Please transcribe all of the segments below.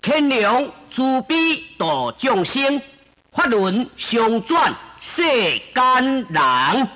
天良慈悲度众生，法轮相转世间人。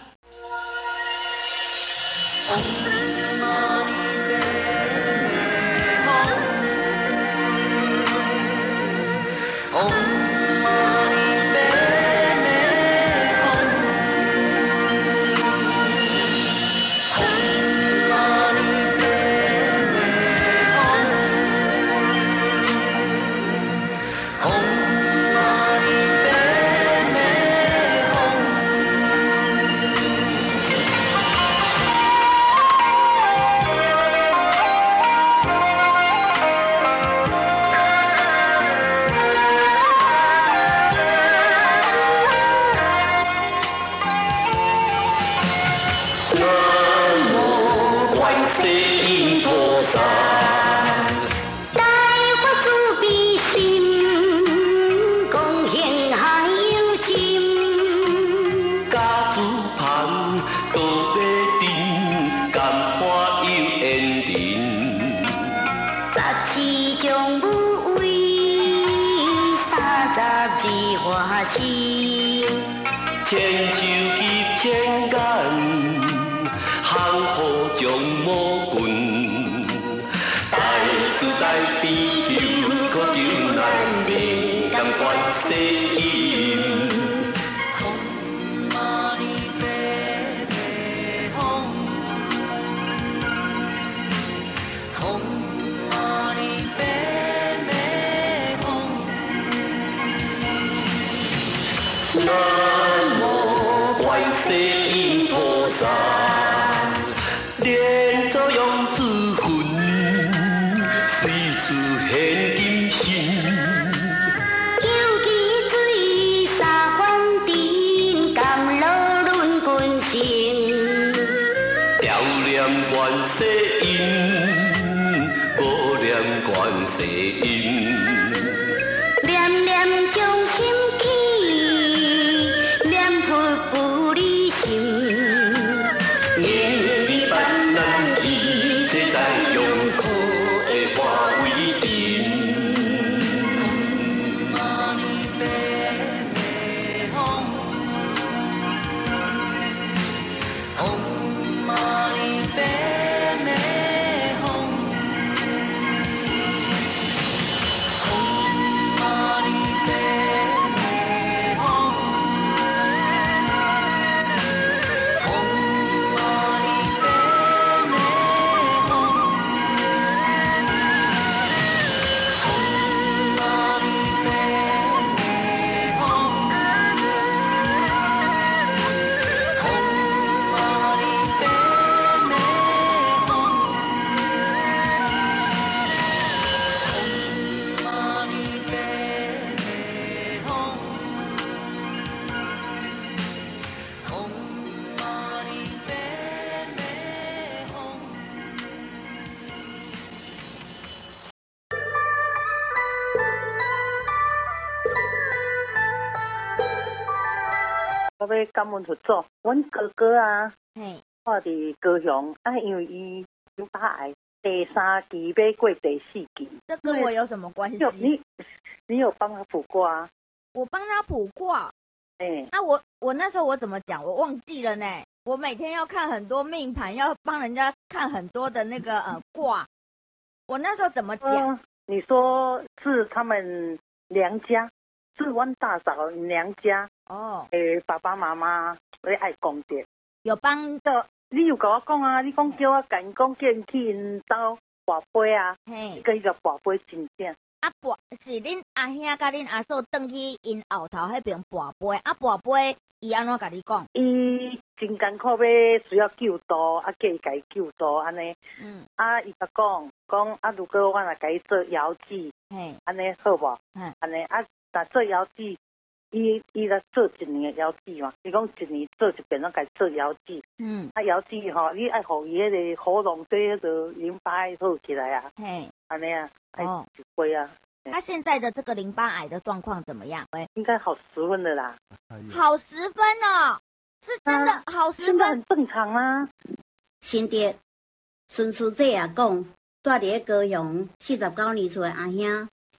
我要感恩佛祖，阮哥哥啊，我伫高雄啊，因为伊淋巴癌第3期要过第4期， 这跟我有什么关系？ 你有帮他卜卦啊？ 我帮他卜卦，那我那时候我怎么讲？我忘记了呢。我每天要看很多命盘，要帮人家看很多的那个卦。我那时候怎么讲？ 你说是他们娘家，是阮大嫂娘家。爸爸妈妈你爱讲的， 有帮到你有跟我讲啊，你讲叫我讲叫因去因兜跋杯啊，伊个迄个跋杯真正。 是恁阿兄甲恁阿嫂转去因后头迄边跋杯，跋杯伊安怎甲你讲？ 伊真艰苦要需要救助，叫伊甲伊救助安尼。伊甲讲如果我若甲伊做摇祭，安尼好无？安尼若做摇祭。伊来做1年的摇祭嘛，伊讲1年做一遍，咱家做摇祭。摇祭吼，你爱互伊迄个喉咙对迄个淋巴癌好起来啊。安尼啊，爱一杯啊。 他现在的这个淋巴癌的状况怎么样？ 应该好10分了啦。 好10分哦，是真的好10分。 现在很正常啊。 新的孙师姐也讲，住伫咧高雄49年厝的阿兄，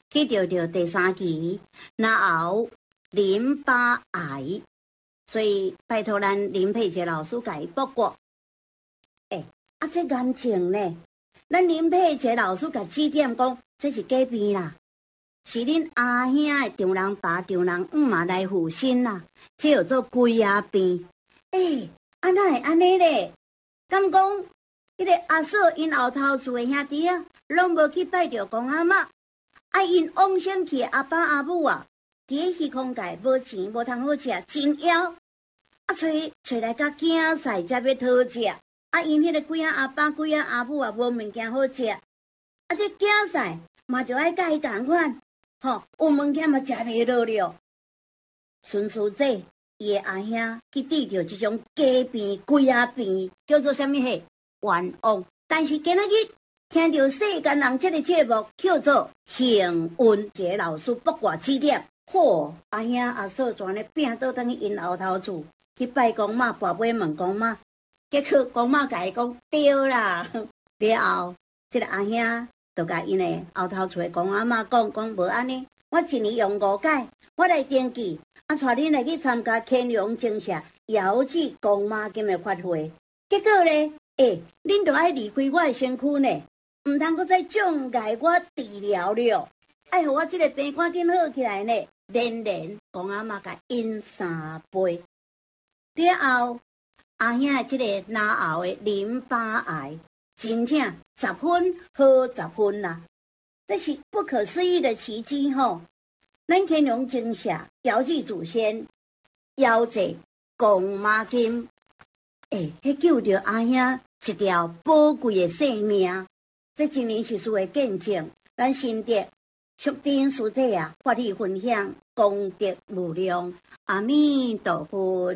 去着第3期，然后淋巴癌，所以拜托咱林佩杰老师甲伊报告。这严重呢，咱林佩杰老师甲指点讲，这是假病啦，是恁阿兄的丈人爸、丈人姆嘛来附身啦，这叫做龟仔病。安那会安尼咧？敢讲迄个阿嫂因后头厝的兄弟啊，拢无去拜着公阿嬷，因往生去阿爸阿母啊，伫咧虚空界无钱无通好食，真枵。找来甲囝婿才要讨食。因迄个几啊阿爸、几啊阿母啊，无物件好食。这囝婿嘛就爱甲伊同款，有物件嘛食袂落了。顺序这伊的阿兄去治着这种假病、鬼仔病，叫做啥物嘿？冤枉。但是今仔日听到世间人这个节目叫做幸运节老师八卦指点，阿兄阿嫂全咧拼倒等去因后头厝去拜公妈，跋杯问公妈。结果公妈甲伊讲对啦，了后，这个阿兄就甲因的后头厝的公阿嬷讲无安尼，我一年用5届，我来登记，带恁来去参加乾隆精舍遥祭公妈金的法会。结果呢，恁就爱离开我的身躯呢，唔通搁再障碍我治疗了，爱互我这个病赶紧好起来呢。连公阿嬷甲饮3杯，了后。阿兄的这个脑后的淋巴癌，真正10分好10分啦，这是不可思议的奇迹吼！咱乾隆精舍遥祭祖先，遥祭公妈金，迄救着阿兄一条宝贵的性命，这真年是事的见证。咱心得福丁师姐啊，发力分享，功德无量，阿弥陀佛。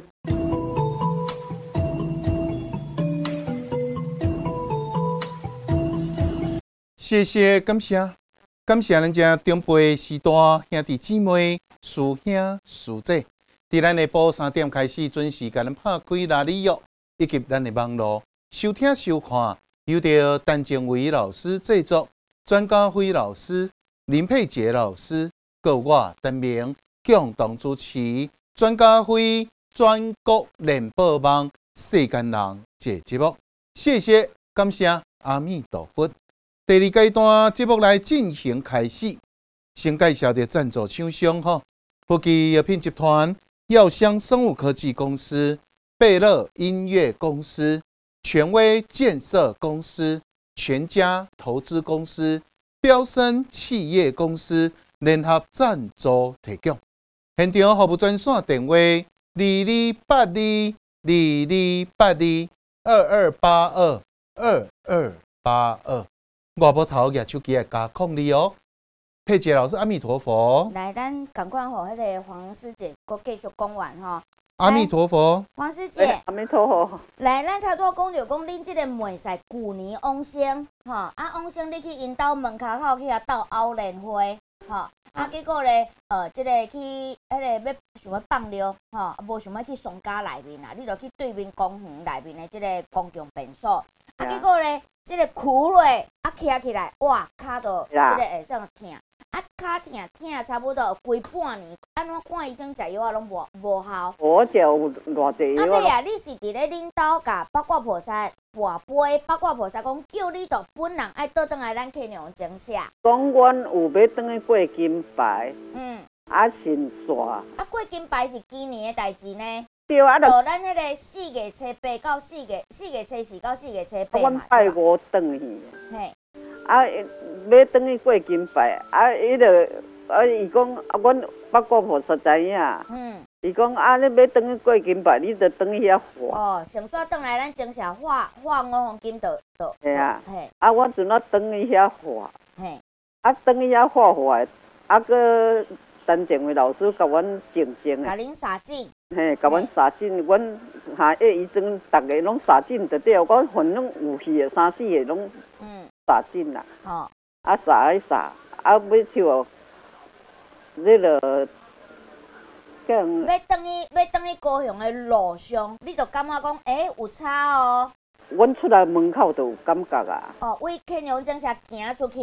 谢谢，感谢咱遮长辈、师大兄弟姊妹、师兄师姐，伫咱下晡3点开始准时，甲咱拍开拉里约，以及咱的网络收听收看，由着陈建伟老师制作，专家辉老师、林佩杰老师，各我陈明共同主持。专家辉全国联播网世间人这节目，谢谢，感谢，阿弥陀佛。第2阶段节目来进行开始，先介绍的赞助厂商吼，福基药品集团、药香生物科技公司、贝乐音乐公司、权威建设公司、全家投资公司、标生企业公司联合赞助提供。现场服务专线电话2282222282。外部头举手机来加02哦。佩杰老师，阿弥陀佛。 来，咱赶快和迄个黄师姐搁继续讲完吼。 阿弥陀佛。 黄师姐， 阿弥陀佛。 来，咱差不多讲着讲恁即个妹婿旧年往生，吼，往生你去因兜门口去遐斗凹莲花，吼，结果咧，即个去迄个要想要放尿，吼，无想要去丧家内面啦，你就去对面公园内面的即个公共便所，结果咧。即个苦落，徛起来，哇，骹就即个会上疼，骹疼差不多规半年，安怎看医生食药拢无效。 我食有偌济药。 阿妹啊，你是伫咧恁兜甲八卦菩萨跋杯，八卦菩萨讲叫你着本人爱倒转来咱乾隆精舍。 讲阮有要转去过金牌，先煞。 过金牌是今年的代志呢。 对啊， 就咱迄个4月初8到4月初4到4月初8嘛。 阮拜5转去。 嘿。 要转去过金牌，伊讲阮八卦菩萨知影。伊讲你要转去过金牌，你着转去遐化。 先煞转来咱精舍化5黄金就。 嘿啊。嘿。我阵转去遐化。 嘿。 转去遐化，个陈建伟老师甲阮证证。 甲恁杀进。 嘿，甲阮杀进，阮下医生逐个拢杀进就对，我反正有去的3、4个拢杀进啦。杀，要像你个要转去高雄的路上，你就感觉讲，有差哦。 阮出来门口就有感觉啊。 为乾隆精舍行出去，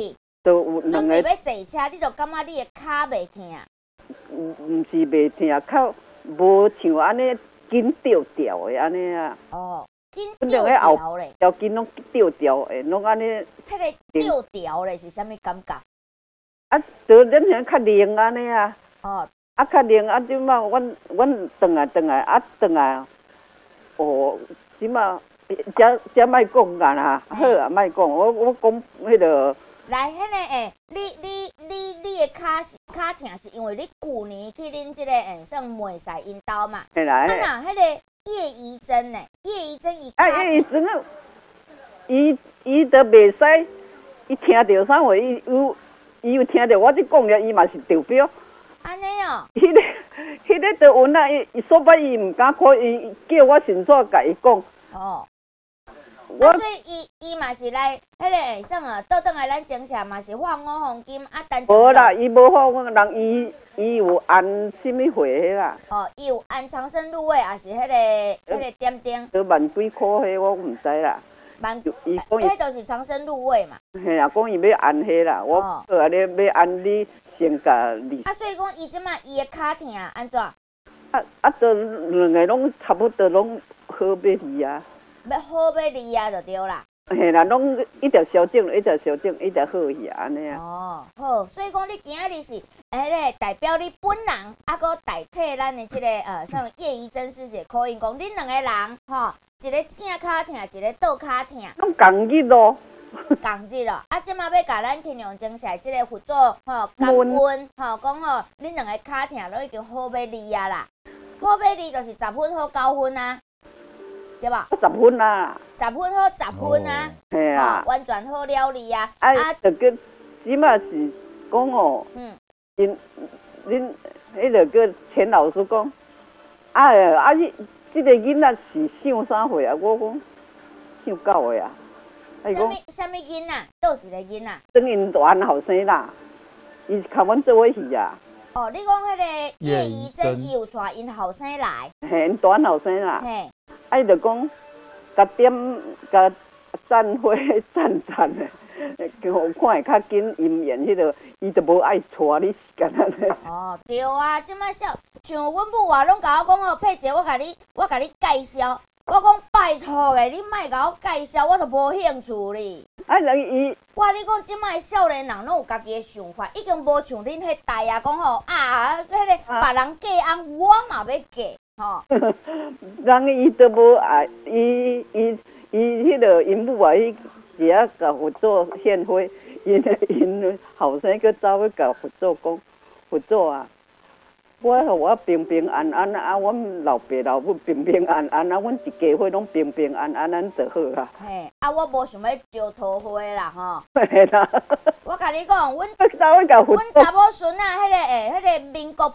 都有两个。 要坐车，你就感觉你的骹袂痛。 毋是袂痛，较无像安尼紧吊吊的安尼啊。 哦，紧吊吊咧。 条筋拢吊吊的，拢安尼。 迄个吊吊咧是啥物感觉？ 啊，就咱遐较灵安尼啊。 哦。 啊，较灵啊！即马阮转来啊，转来哦，即马遮莫讲啦啦，好啊，莫讲，我讲迄个。 来，迄个诶，你的骹痛是因为你旧年去恁即个算梅赛因兜嘛？ 嘿啦。 啊那迄个叶怡珍呢？叶怡珍伊啊，叶怡珍啊，伊都袂使，伊听到啥话，伊有听到我即讲了，伊嘛是着标。 安尼哦。 迄个就阮啊，伊说白伊毋敢看，伊叫我先煞甲伊讲。 哦。所以伊嘛是来迄个啥啊，倒转来咱精神嘛是发5黄金啊，单。 无啦，伊无发我人，伊有按什么货迄啦？ 哦，伊有按长生入味，还是迄个点点？ 都万几箍迄，我毋知啦。 伊讲迄就是长生入味嘛。 嘿啊，讲伊要按迄啦，我好啊，你要按你先甲你。 啊，所以讲伊即马伊的骹痛安怎？ 都两个拢差不多拢好要离啊。 要好要离啊，就对啦。 嘿啦，拢一直调整，一直调整，一直好去安尼啊。 哦，好，所以讲你今日是迄个代表你本人，啊，搁代替咱的即个像叶怡珍师姐口音讲，恁两个人吼，一个正骹痛，一个倒骹痛。 拢共日咯。 共日咯，啊，即马要甲咱天龙精神即个佛祖吼感恩吼，讲吼，恁两个骹痛都已经好要离啊啦，好要离就是10分好9分啊。对吧 ？10分啊 ！10分好10分啊！ 嘿啊， 完全好了哩啊！ 啊，就个起码是讲哦，恁迄个个钱老师讲，你这个囡仔是上啥岁啊？我讲上9岁啊。 啥物囡仔？倒一个囡仔？ 等因大后生啦，伊是甲阮做伙去啊。 哦，你讲迄个叶怡珍伊有带因后生来？ 嘿，因大后生啦。 嘿。 伊就讲，甲赞花赞的，互看会较紧姻缘，迄个伊就无爱带你时间安尼。 哦，对啊，即摆像阮母话拢甲我讲哦，佩姐，我甲你介绍，我讲拜托诶，你莫甲我介绍，我就无兴趣哩。 人伊， 我你讲即摆少年人拢有家己诶想法，已经无像恁迄代啊，讲吼啊，迄个别人嫁翁，我嘛要嫁。吼， 人伊都无爱，伊迄个因母啊，伊只啊甲佛祖献花，因后生去走去甲佛祖讲，佛祖啊，我平平安安啊，阮老爸老母平平安安啊，阮一家伙拢平平安安，安就好啦。 嘿，啊，我无想要招桃花啦，吼。 嘿啦。我甲你讲，阮查某孙啊，迄个民国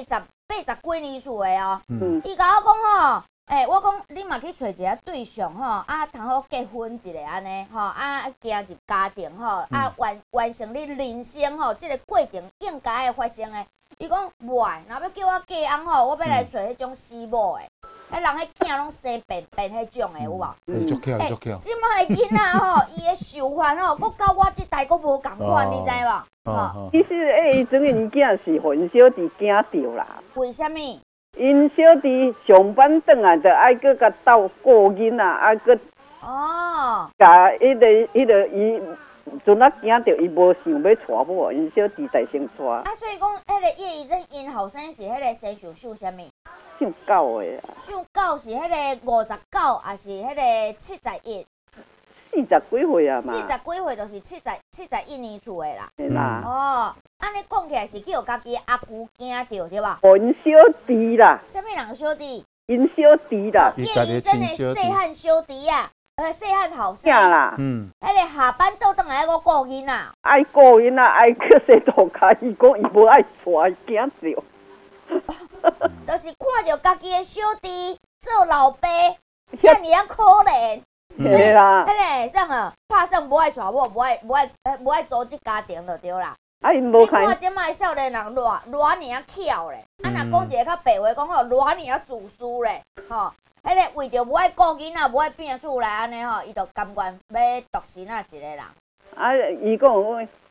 80几年厝的哦，伊甲我讲吼，我讲你嘛去找一个对象吼，啊，通好结婚一个安尼吼，啊，行入家庭吼，啊，完成你人生吼，即个过程应该会发生的。伊讲袂，若要叫我嫁翁吼，我要来找迄种死某的，迄人迄囝拢生便迄种的有无？ 足巧，足巧。 即摆的囡仔吼，伊的想法吼，佮甲我即代佮无共款，你知无？ 其实伊种因囝是互因小弟惊着啦。 为虾物？ 因小弟上班转来，就爱搁甲斗顾囡仔，啊搁甲迄个伊。阵啊惊着伊无想要娶某，因小弟在先娶。 啊，所以讲，迄个叶怡珍因后生是迄个生肖属啥物？ 属狗的啊。 属狗是迄个59，还是迄个71 ？40几岁啊嘛。 40几岁就是71年厝的啦。 是啦。 哦，安尼讲起来是叫家己阿姑惊着对吧？ 因小弟啦。 啥物人小弟？ 因小弟啦。 叶怡珍的细汉小弟啊。细汉后生啦， 迄个下班倒转来，我顾囡仔， 爱顾囡仔，爱去洗头卡。伊讲伊无爱带，惊着。 就是看着家己的小弟做老爸，遮尔啊可怜。 是啦。 迄个啥啊，拍算无爱娶某，无爱组织家庭就对啦。 因无看。 你看即摆少年人偌尔巧咧，啊若讲一个较白话讲吼，偌尔自私咧，吼。迄个为着无爱顾囡仔，无爱变厝内安尼吼，伊就甘愿要独身啊一个人。 伊讲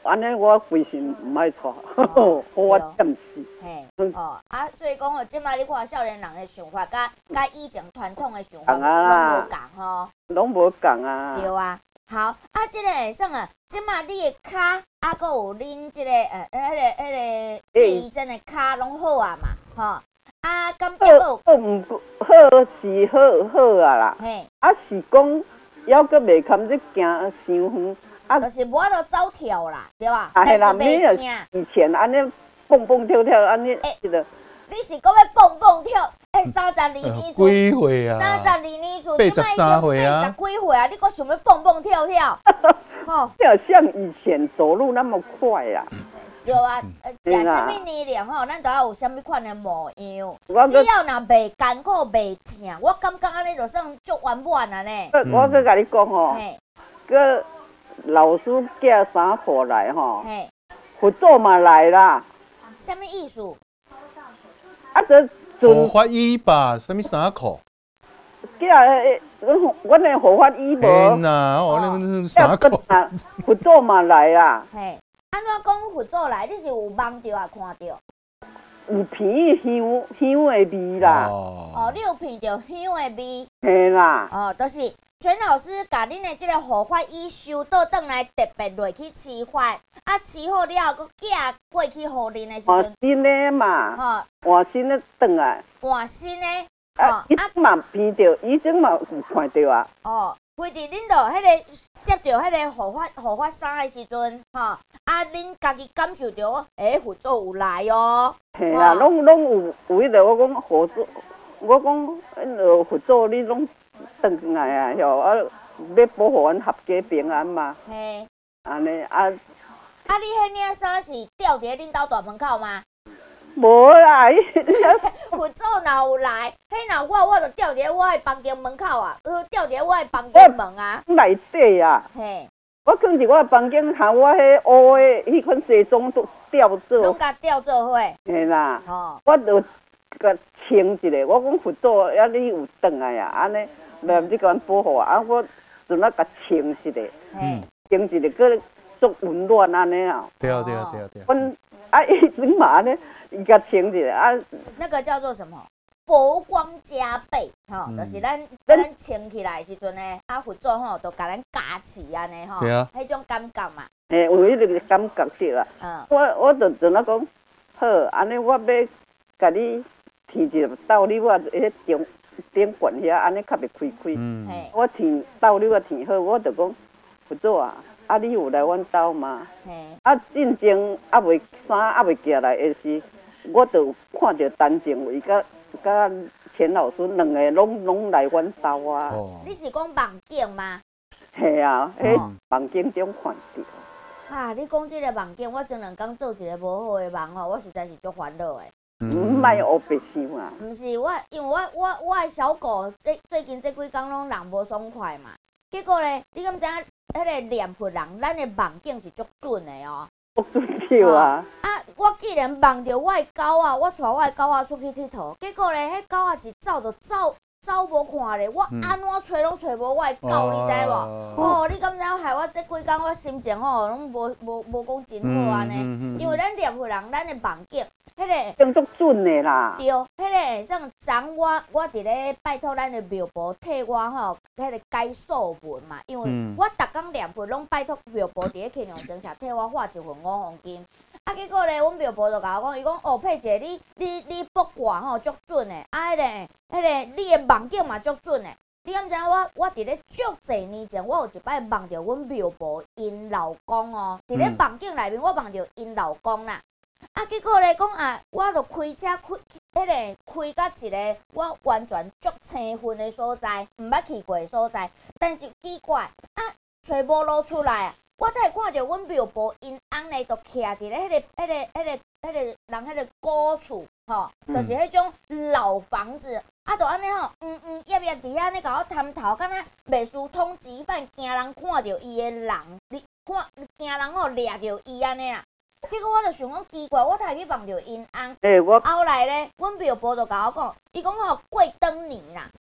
安尼我规身唔爱带，我点死。 嘿，所以讲吼，即摆你看少年人的想法，甲以前传统的想法拢无共吼， 拢无共啊。 对啊，好，即个会算啊，即摆你的骹，搁有恁即个迄个医生的骹拢好啊嘛，吼，敢还有好毋好是好啊啦， 嘿， 是讲还阁袂堪去行伤远。 就是无法度走跳啦，对吧？ 系啦，你以前安尼蹦蹦跳跳，安尼是的。 你是讲要蹦蹦跳？32年厝， 几岁啊 ？32年厝 ，83岁啊 ，80几岁啊？你搁想要蹦蹦跳跳？ 吼，要像以前走路那么快啊？ 对啊，食啥物年龄吼，咱都要有啥物款的模样。只要若袂艰苦袂疼，我感觉安尼就算足圆满啊呢。 我搁甲你讲吼，个。老师寄衫裤来吼，佛祖嘛来啦。 什么意思？ 护法衣吧，什么衫裤？ 寄阮的护法衣无。 嘿呐，我那衫裤。 佛祖嘛来啊。 嘿，安怎讲佛祖来？你是有望着啊，看到？ 有闻香的味啦。 你有闻到香的味？ 嘿啦。 就是全老师甲恁的即个护法衣收倒转来，特别落去饲法，饲好了后，佮寄过去互恁的时阵。 换新的嘛。换新的转来。 换新的。 伊嘛闻到，伊种嘛有看到啊。 非伫恁着迄个接着迄个护法衫的时阵，恁家己感受着，佛祖有来哦。 嘿啦，拢有迄个，我讲佛祖，我讲佛祖你拢转来啊，要保护阮合家平安嘛。 嘿。 安尼你迄领衫是吊伫恁兜大门口吗？ 无啦， 佛祖若有来，迄若我就吊伫我的房间门口啊，吊伫我的房间门啊。 内底啊。 嘿。 我放伫我的房间，含我迄乌的迄款西装都吊做。 拢甲吊做伙。 嘿啦。我就甲穿一个，我讲佛祖，你有转来啊，安尼，袂你甲阮保护啊，我就那甲穿一个。穿一个，佮足温暖安尼啊。 对。 阮伊阵嘛安尼。伊甲穿一个那个叫做什么？佛光加倍，就是咱穿起来时阵呢，佛祖吼就甲咱加持安尼吼，迄种感觉嘛。 有迄个感觉对啦。我就那讲，好，安尼我要甲你提一个道理，我迄顶管遐安尼较袂开。我提道理我提好，我就讲佛祖啊，你有来阮兜吗？进前袂衫袂寄来的时。我就看到陈静伟甲钱老师两个拢来阮兜啊。 你是讲梦境吗？ 系啊，梦境中看到。 你讲即个梦境，我前2天做一个无好的梦吼，我实在是足烦恼的。 莫黑白想啊。 毋是我，因为我的小狗最近这几天拢人无爽快嘛。结果咧，你敢知影？迄个念佛人，咱的梦境是足准的哦。我既然梦到我的狗啊，我带我的狗仔出去佚佗，结果咧，迄狗仔一走就走无看咧，我安怎找拢找无我的狗，你知无？你敢知影害我这几天我心情吼拢无讲真好安尼，因为咱念佛人，咱的梦境，迄个用足准的啦。 对，迄个会使昨我伫咧拜托咱的庙婆替我吼，迄个解数文嘛，因为我逐工念佛拢拜托庙婆伫咧庆阳庄社替我画一份5黄金。结果咧，阮庙婆就甲我讲，伊讲佩姐，你卜卦吼足准的，迄个你的梦境嘛足准的。你敢知影我伫咧足侪年前，我有一摆梦到阮庙婆因老公哦，伫咧梦境内面我梦到因老公啦。结果咧讲我就开车开到一个我完全足青云的所在，毋捌去过的所在，但是奇怪找无路出来我才会看到阮庙婆因翁咧，就徛伫咧迄个人迄个古厝吼，就是迄种老房子，就安尼吼，叶伫遐咧甲我探头，敢若袂输通缉犯，惊人看到伊的人，你看惊人吼掠着伊安尼啦。结果我就想讲奇怪，我才去梦到因翁。后来咧，阮庙婆就甲我讲，伊讲吼过灯年啦，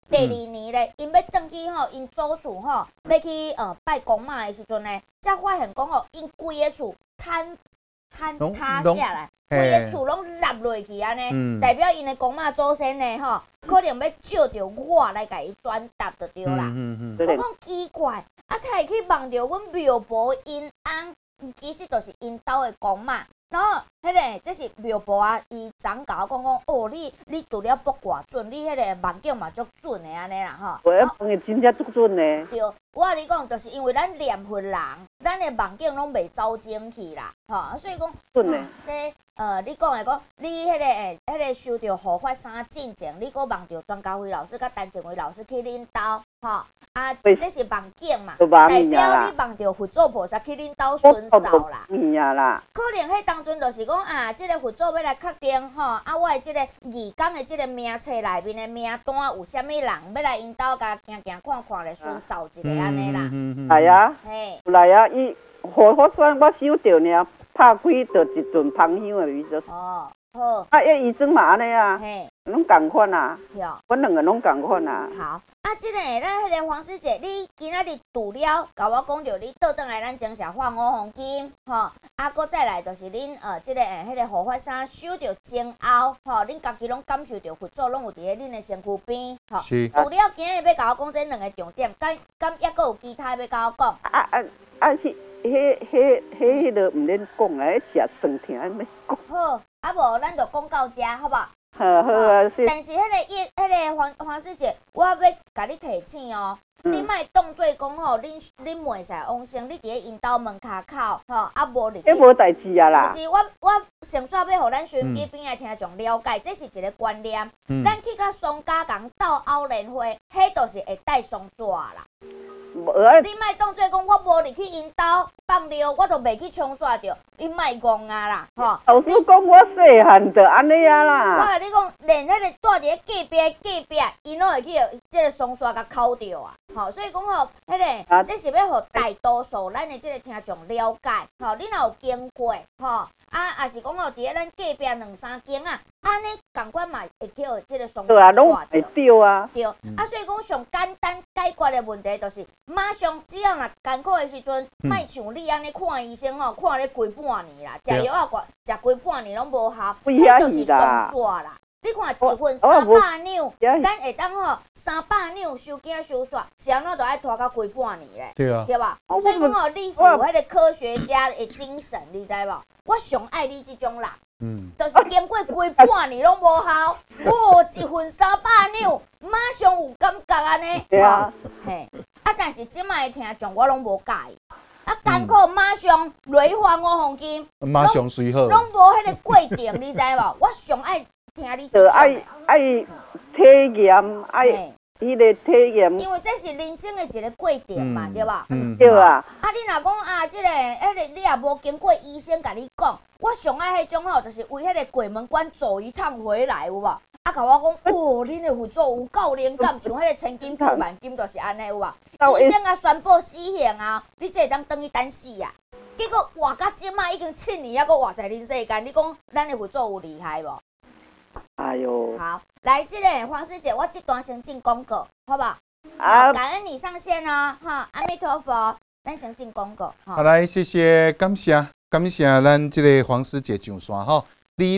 第二年咧，因要转去吼，因祖厝吼，要去拜公妈的时阵呢，才发现讲吼，因规个厝坍塌下来，规个厝拢落落去安尼，代表因的公妈祖先呢吼，可能要借着我来甲伊转达就对啦。我讲奇怪，啊，才会去梦到阮庙婆因翁，其实就是因兜的公妈。然后，这是庙婆啊，伊长甲我讲哦，你除了卜卦准，你迄个梦境嘛足准的安尼啦吼。 我讲的真正足准呢。 对，我跟你讲，就是因为咱念佛人，咱的梦境拢袂走精去啦，吼，所以讲， 准呢。 你讲的讲，你迄个收到护法衫进前，你搁梦到庄家辉老师甲陈静伟老师去恁兜，吼，啊，这是梦境嘛，代表你梦到佛祖菩萨去恁兜巡扫啦。可能迄当阵就是讲啊，这个佛祖要来确定吼，啊，我的这个义工的这个名册内面的名单有啥物人要来因兜甲行看看来巡扫一下安尼啦。 来啊，有来啊，伊护法伞我收到呢。拍开就一阵芳香的味道。哦，好。啊，伊装嘛安尼啊，拢共款啊。阮两个拢共款啊。 好，啊，这个咱迄个黄师姐，你今仔日除了甲我讲着你倒转来咱精神换5黄金，吼，啊，搁再来就是恁这个迄个护法衫收着前后，吼，恁家己拢感受着佛祖拢有伫咧恁的身躯边，吼。是。除了今日要甲我讲这两个重点，敢抑搁有其他要甲我讲？ 是。迄个毋免讲啊，食酸甜安尼讲。 好，啊无咱就讲到遮，好无？ 好啊。 但是迄个黄师姐，我要甲你提醒哦，你莫当做讲吼，恁袂使往生，你伫咧因兜门骹口，吼，啊无入去。 迄无代志啊啦。 就是我先煞要互咱身边边的听众了解，这是一个观念。咱去甲松家港斗凹莲花，迄就是会带松纸啦。你莫当做讲我无入去因兜放尿，我就袂去冲刷着，你莫戆啊啦，吼！ 老师讲我细汉就安尼啊啦。 我甲你讲，连迄个住伫咧隔壁，伊拢会去即个松刷甲抠着啊，吼！所以讲吼，迄个这是要互大多数咱的即个听众了解，吼！你若有经过，吼，也是讲吼，伫咧咱隔壁2-3间啊，安尼共款嘛会去即个松刷。对啊，拢会着啊。 对，所以讲上简单解决的问题就是。马上只要若艰苦的时阵，莫像你安尼看医生吼，看咧规半年啦，食药啊食规半年拢无效，迄就是松煞啦。你看一份300两，咱会当吼300两收惊收煞，是安怎都爱拖到规半年咧，对吧？所以讲吼，你是有迄个科学家的精神，你知无？我上爱你即种人。就是经过规半年拢无效，一份300两，马上有感觉安尼。对啊，嘿，但是即摆听众我拢无介意，艰苦马上雷换5黄金， 马上随好， 拢无迄个过程，你知无？我上爱听你这种。 爱体验，爱迄个体验。 因为这是人生的一个过程嘛，对吧？ 对啊。 你若讲这个，你也无经过医生甲你讲。我上爱迄种吼，就是为迄个鬼门关走一趟回来，有无？甲我讲，恁的佛祖有够灵感，像迄个千金百万金，就是安尼有无？医生啊宣布死刑啊，你这会当等于等死啊！结果活到即摆已经7年，还阁活在恁世间，你讲咱的佛祖有厉害无？ 哎哟！ 好，来，这个黄师姐，我这段先进广告，好不好？感恩你上线哦，哈，阿弥陀佛，咱先进广告。 好，来，谢谢，感谢咱这个黄师姐上线吼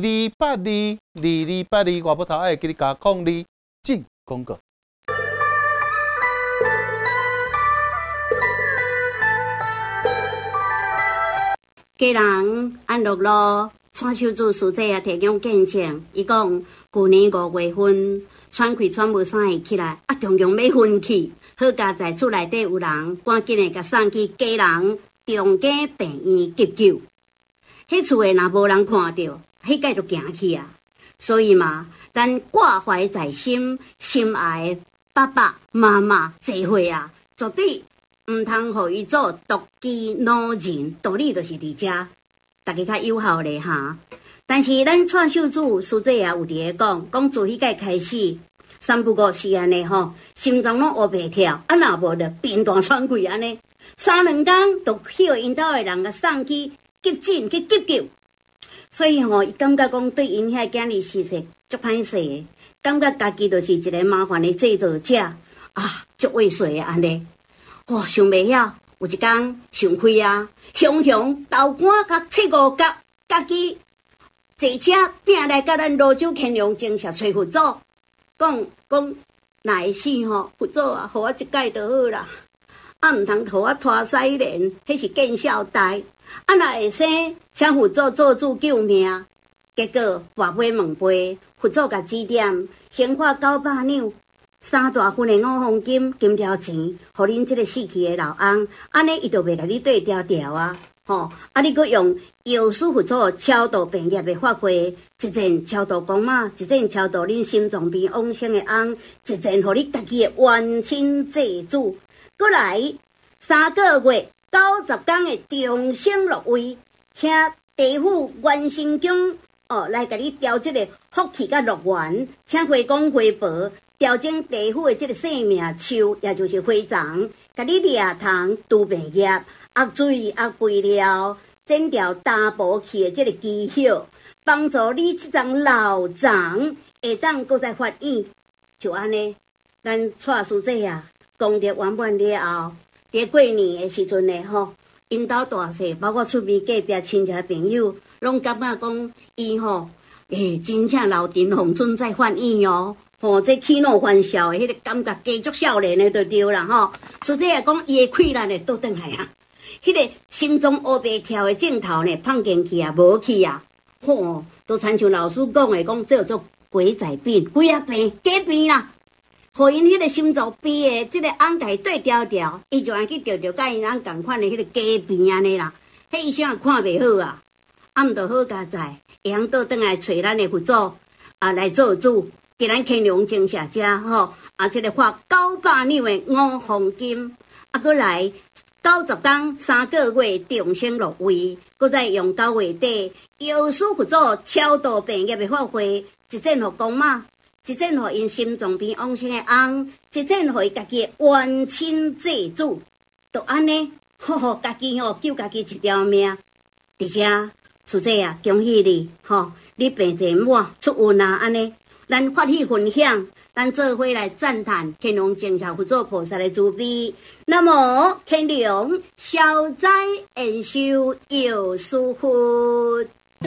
，2282，我不头爱给你加02进广告。 家人安乐路蔡秀珠师姐也提供见证，伊讲去年5月份喘气喘无啥会起来，常常要昏去，好佳在厝内底有人，赶紧的甲送去家人中间病院急救。迄厝诶若无人看到，迄个就行去啊。所以嘛，咱挂怀在心，心爱的爸爸妈妈聚会啊，绝对毋通互伊做独居老人，道理就是伫遮，大家较友好咧哈。但是咱蔡秀珠师姐也有伫咧讲自迄个开始，3不5时安尼吼，心脏拢黑白跳，若无就频段喘气安尼，3-2天就叫因兜诶人甲送去急诊去急救。所以伊感觉讲对因遐囝儿实足歹势， 感觉家己就是一个麻烦的制造者啊，足畏衰啊安尼。哇，想袂晓有一天想开啊，雄雄豆干甲切五角，家己坐车拼来甲咱罗州乾隆精社找佛祖，讲若会死吼，佛祖啊，互我一届就好啦。啊，毋通互我拖西连，迄是见孝代。啊，若会生，请佛祖做主救命。结果跋杯问杯，佛祖甲指点，先花900两，3大份的5黄金条钱，互恁即个死去的老翁，安尼伊就袂甲你对调调啊。吼，啊，你阁用药师佛祖超度病业的法会，一阵超度公妈，一阵超度恁心脏病往生的翁，一阵互你家己的冤亲债主。过来3个月90天的重生落位，请地府元神宫来甲你调这个福气甲乐园，请回公回婆调整地府的这个性命树，也就是灰长，甲你掠糖除病业，压水压肥料，剪掉大补去的这个技巧，帮助你这张老长会当搁再发展。就安尼，咱蔡师姐啊，功德圆满了后，伫过年的时阵呢吼，因兜大细，包括厝边隔壁亲戚朋友，拢感觉讲伊吼，真正老陈逢春在翻译哦，吼，这起怒欢笑的迄个感觉，加足少年的就对啦吼。师姐也讲伊的气力呢倒转来啊，迄个心中乌白跳的镜头呢放进去啊，无去啊，吼，都亲像老师讲的，讲这做鬼仔病，鬼仔病假病啦。互因迄个心脏病的即个翁家对调调，伊就安去调调甲因翁共款的迄个假病安尼啦。迄医生也看袂好啊，啊毋着好佳在，会晓倒转来找咱的佛祖啊来做主，伫咱乾隆精舍遮吼，啊即个花900两的5黄金，啊搁来90天3个月重生落位，搁再用9月底药师佛祖超度病业的法会，一阵互公妈。一阵互因心脏病往生的翁，一阵互伊家己的冤亲债主，就安尼，家己救家己一条命。而且，师姐啊，恭喜你，你病侪满出运啊，安尼，咱发起分享，咱做伙来赞叹乾隆精舍佛祖菩萨的慈悲。那么，乾隆消灾延寿有殊福。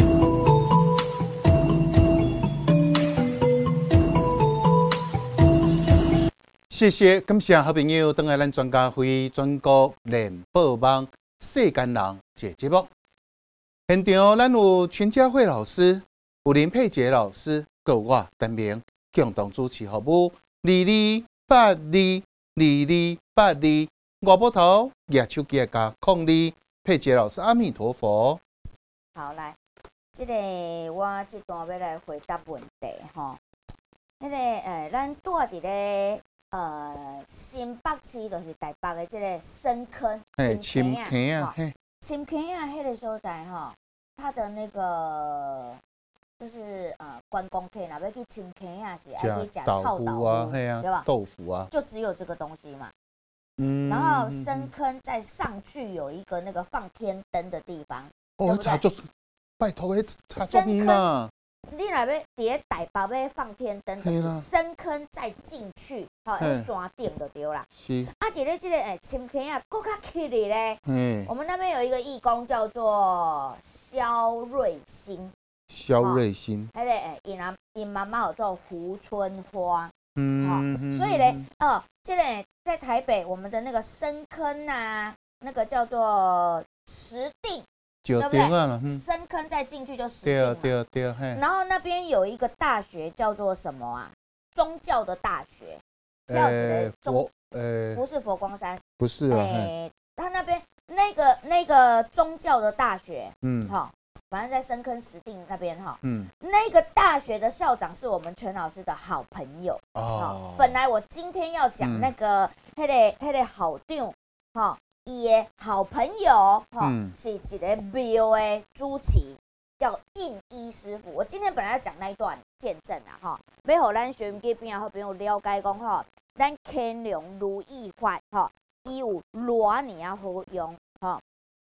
谢谢，感谢好朋友，等下咱专家会全国联播网世间人这节目。现场咱有全家慧老师、有林佩杰老师，有我陈明共同主持服务。2282，外波头举手机加02，佩杰老师阿弥陀佛。 好，来，这个我这段要来回答问题吼。那个咱住伫咧。新北市就是台北的这个深坑，深坑啊，深坑啊，迄个所在哈，它的那个就是观光客若要去深坑啊，是爱去吃臭豆腐啊，对吧？ 豆腐啊， 就只有这个东西嘛。然后深坑再上去有一个那个放天灯的地方， 哦，差足，拜托，差足远啦。 你若要伫咧台北要放天灯，就是深坑再进去，喺山顶就对啦。 是。 啊，伫咧这个深坑啊，更较起哩咧。我们那边有一个义工叫做肖瑞新。 肖瑞新。 迄个因妈妈有做胡春花。所以咧，这个在台北我们的那个深坑啊，那个叫做石碇。对不对？深坑再进去就石碇嘛。对。然后那边有一个大学叫做什么啊？宗教的大学。不是佛光山。 不是啊。 他那边那个宗教的大学，反正在深坑石碇那边哈。那个大学的校长是我们全老师的好朋友。本来我今天要讲那个那个校长，伊的好朋友是一个庙的主持，叫印一师傅。我今天本来要讲那一段见证啊，要互咱收音机边好朋友了解讲咱乾隆如意法伊有偌尔好用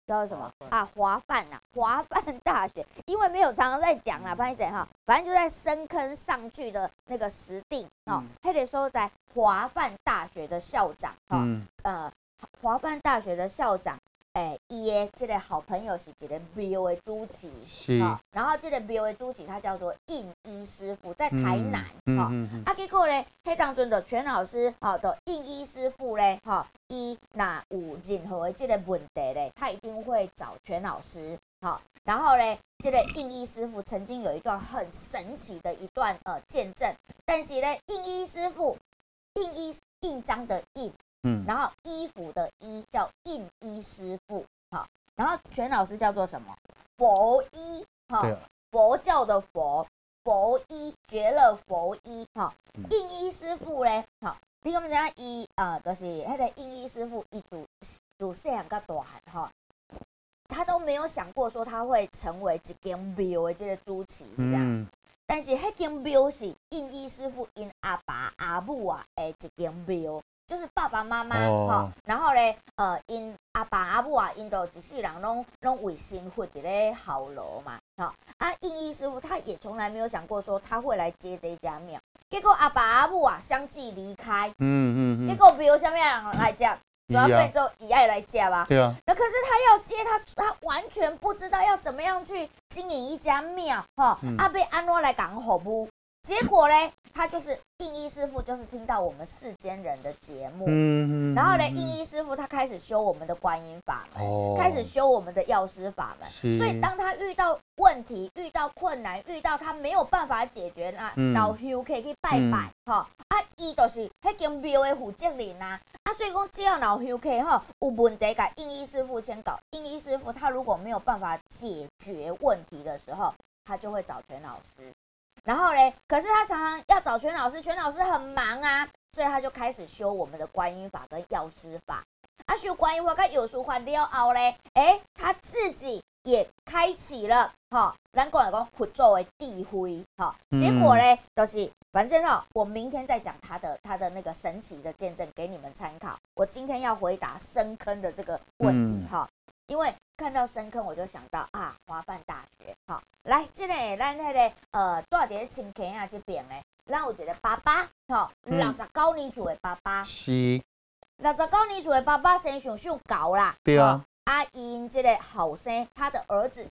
叫做什么啊？华范呐，华范大学，因为没有常常在讲啦，拍谁哈，反正就在深坑上去的那个石碇哦，还得说在华范大学的校长华范大学的校长。伊的这个好朋友是一个庙的主持， 是， 然后这个庙的主持他叫做应一师傅，在台南，结果咧，迄当阵的全老师，的应一师傅咧，伊若有任何的这个问题咧，他一定会找全老师，然后咧，这个应一师傅曾经有一段很神奇的一段见证，但是咧，应一师傅，印章的印。然后衣服的衣叫印衣师傅，然后全老师叫做什么？佛医，佛教的佛医，觉乐佛医，印衣师傅咧，你敢知影伊就是迄个印衣师傅，伊自细汉到大汉，他都没有想过说他会成为一间庙的这个主持这样。但是迄间庙是印衣师傅因阿爸阿母的一间庙。就是爸爸妈妈然后咧，因阿爸阿母因都一世人拢为生活伫咧校楼嘛，应一师傅他也从来没有想过说他会来接这家庙，结果阿爸阿母相继离开，结果庙什么人来接？主要变做以爱来接吧。对啊。那可是他要接他完全不知道要怎么样去经营一家庙，被安怎来讲服务？结果呢，他就是应一师傅，就是听到我们世间人的节目，然后呢，应一师傅他开始修我们的观音法门，开始修我们的药师法门，所以当他遇到问题、遇到困难、遇到他没有办法解决老休可以去拜拜，伊就是迄间庙的负责人所以讲只要老休客有问题，甲应一师傅先搞，应一师傅他如果没有办法解决问题的时候，他就会找全老师。然后嘞，可是他常常要找全老师，全老师很忙所以他就开始修我们的观音法跟药师法。修观音法跟药师法了后嘞，他自己也开启了咱讲来讲佛祖的智慧，结果嘞就是反正我明天再讲他的那个神奇的见证给你们参考。我今天要回答深坑的这个问题因为看到深坑我就想到华范大学，来这个咱那个住在青坑这边呢，咱有一个爸爸，69年厝的爸爸，是69年厝的爸爸生上高啦，对啊，因这个后生他的儿子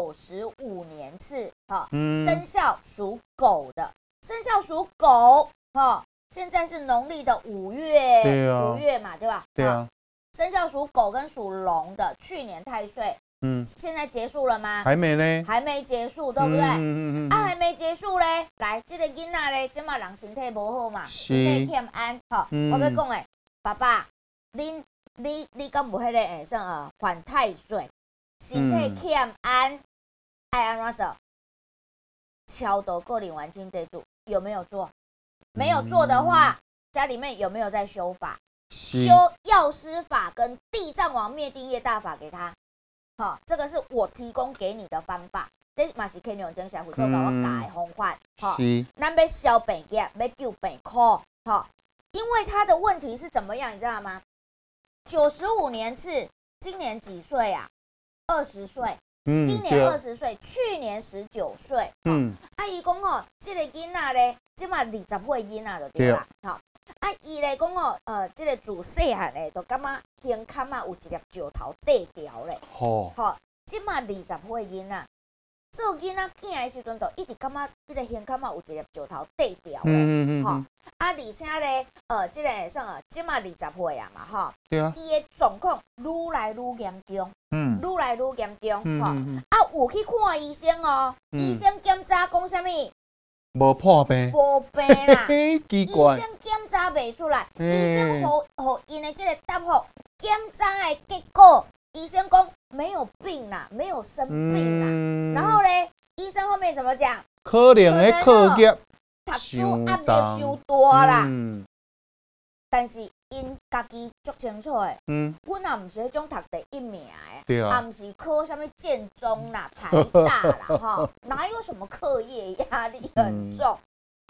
95年次，生肖属狗的，生肖属狗，现在是农历的5月，5月嘛，对吧？对啊。生肖属狗跟属龙的，去年太岁，现在结束了吗？还没呢，还没结束，对不对？还没结束嘞。来，这个囡仔嘞，今嘛人身体不好嘛，身体欠安，我要讲爸爸，你敢有迄个算犯太岁，身体欠安，爱安怎做？超度过灵完清这组有没有做？没有做的话，家里面有没有在修法？修药师法跟地藏王灭定业大法给他，这个是我提供给你的方法，这也是可以用正社会做给我教的方法。咱要消病疾，要救病苦，因为他的问题是怎么样，你知道吗？95年次，今年几岁啊？20岁。今年20岁，去年19岁。伊讲这个囡仔咧，即嘛20岁囡仔就对啦。伊咧讲这个自细汉咧，就感觉胸坎有一粒石头缀条咧。即嘛20岁囡仔，做囡仔囝的时阵，就一直感觉这个胸坎有一粒石头缀条咧。而且咧，这个算即嘛20岁啊嘛，对啊。伊的状况愈来愈严重。愈来愈严重，有去看医生医生检查讲啥物？无破病，无病啦。奇怪，医生检查袂出来，医生互因的这个答复，检查的结果，医生讲没有病啦，没有生病啦。然后咧，医生后面怎么讲？可能的课业读书压力伤大啦。但是因家己足清楚的，阮也毋是迄种读第1名的，也毋是考什么建中啦、台大啦，哪有什么课业压力很重？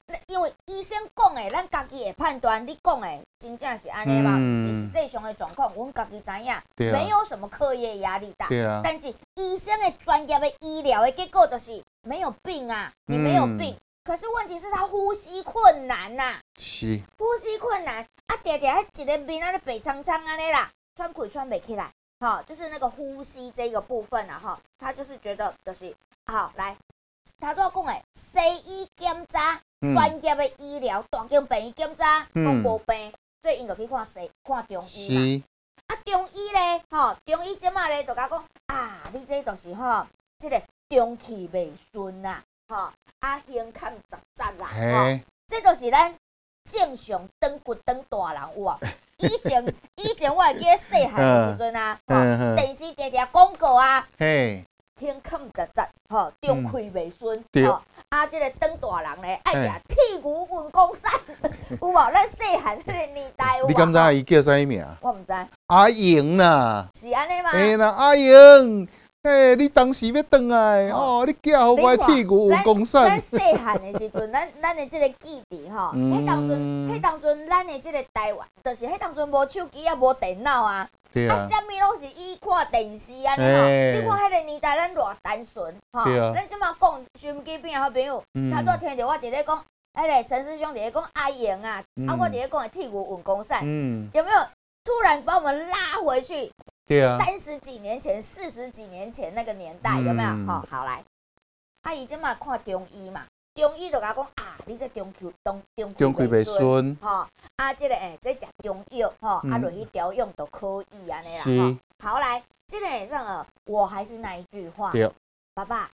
因为医生讲的，咱家己会判断，你讲的真正是安尼嘛？是实际上的状况，阮家己知影，没有什么课业压力大。但是医生的专业的医疗的结果就是没有病啊，你没有病。可是问题是他呼吸困难呐，是呼吸困难啊，常常一个面啊咧白苍苍安尼啦，喘气喘不起来，就是那个呼吸这个部分啊，他就是觉得就是好来，他都要讲诶，西医检查，专业的医疗，大间病院检查都无病，所以因就去看中医嘛。啊，中医咧，中医即马咧就甲讲啊，你这就是这个中气未顺呐。胸坎杂杂啦，这就是咱正常长骨长大人有啊。以前我会记得细汉的时阵啊，电视常常广告啊，胸坎杂杂，中气未顺，这个长大人咧爱食剔骨运功散，有无？咱细汉迄个年代有无？ 你敢知伊叫啥名？ 我唔知。 阿莹啦， 是安尼吗？ 啦，阿莹。你当时要转来你寄互我剔骨有功散。 咱细汉的时阵，咱的这个记忆迄当阵咱的这个台湾，就是迄当阵无手机啊，无电脑啊，啥物拢是依看电视安尼你看迄个年代咱偌单纯咱即马讲收音机边好朋友，他都听着我伫咧讲，迄个陈师兄伫咧讲阿莹啊，我伫咧讲的剔骨运功散，有没有突然把我们拉回去？30几年前、40几年前那个年代有没有？好来，阿姨今嘛看中医嘛，中医就甲讲啊，你这中气未顺，这个这食中药落去调养都可以安尼啦。好来，这个上我还是那一句话，爸爸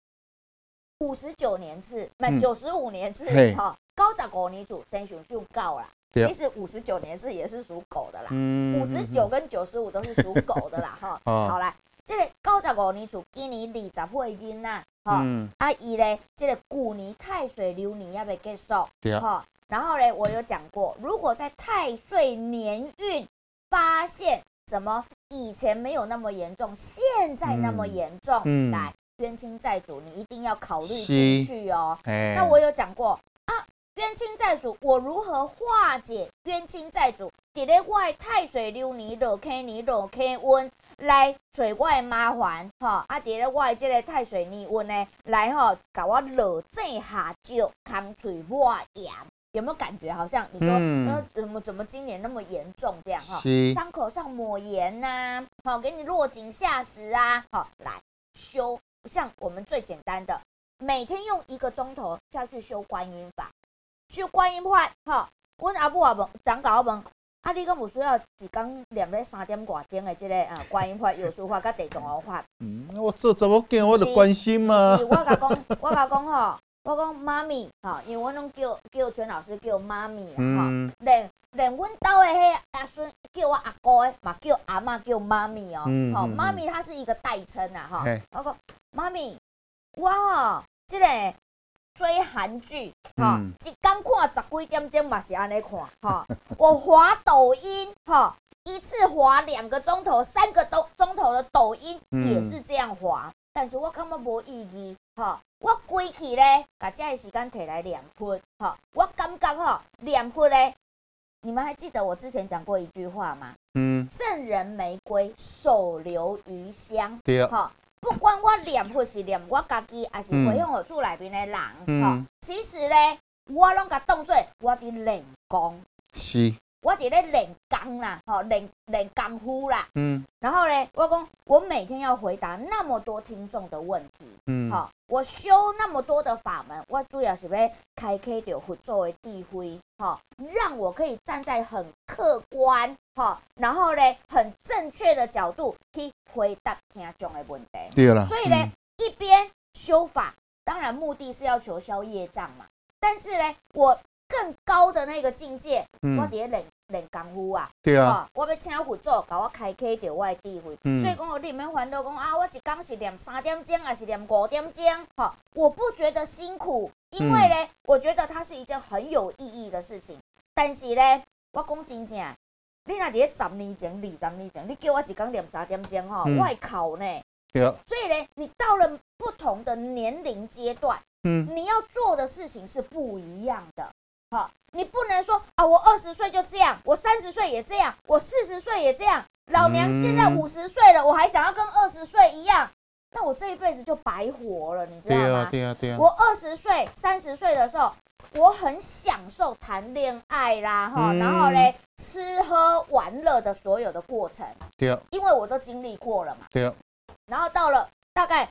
，59年次，不95年次，95年次生想就够啦。其实59年次也是属狗的啦，59跟95都是属狗的啦，好来，这个95年次今年20岁囡仔，伊咧，这个旧年太岁流年要结束，然后咧，我有讲过，如果在太岁年运发现什么以前没有那么严重，现在那么严重，来冤亲债主，你一定要考虑进去哦。那我有讲过。冤亲债主，我如何化解冤亲债主？伫咧我的太岁流年落起年落起运来找我的麻烦，伫咧我的这个太岁年运呢，来甲我落井下石，空嘴抹盐，有没有感觉？好像你说，怎么今年那么严重这样伤口上抹盐呐，给你落井下石啊，来修，像我们最简单的，每天用1个钟头下去修观音法。修观音法，阮阿母也问，长甲我问，你敢有需要一天念咧3点外钟的这个观音法、药师法、甲地藏王法？ 我做查某囝，我就关心嘛。 是，我甲讲我讲妈咪，因为我拢叫全老师叫妈咪啦，连阮兜的迄阿孙叫我阿姑的，嘛叫阿嬷叫妈咪哦，妈咪它是一个代称啊，我讲妈咪，我这个。追韩剧，一天看10几点钟嘛是安尼看，我滑抖音，一次滑2个钟头、3个钟头的抖音也是这样滑，但是我感觉无意义，我规气咧，把这个时间摕来念佛，我感觉念佛咧，你们还记得我之前讲过一句话吗？赠人玫瑰，手留余香，对。不管我念佛是念我家己，还是回向我厝内面的人，其实咧，我拢甲当做我伫练功，是，我伫咧练功啦，练功夫啦，然后咧，我讲我每天要回答那么多听众的问题，我修那么多的法门，我主要是要开启着佛祖的智慧，让我可以站在很客观，然后咧很正确的角度去回答听众的问题。对了，所以咧，一边修法，当然目的是要求消业障嘛，但是咧，我更高的那个境界，我伫咧练功夫啊，对啊，我要请佛祖甲我开启着我的智慧，所以讲你免烦恼讲我一天是念3点钟，还是念5点钟，我不觉得辛苦，因为咧，我觉得它是一件很有意义的事情。但是咧，我讲真正，你若伫咧10年前、20年前，你叫我一天念3点钟，我会哭呢。对啊。所以咧，你到了不同的年龄阶段，你要做的事情是不一样的。 好，你不能说啊，我20岁就这样，我30岁也这样，我40岁也这样，老娘现在50岁了，我还想要跟20岁一样，那我这一辈子就白活了，你知道吗？ 对啊。 我20岁、30岁的时候，我很享受谈恋爱啦，然后嘞吃喝玩乐的所有的过程， 对， 因为我都经历过了嘛。 对。 然后到了大概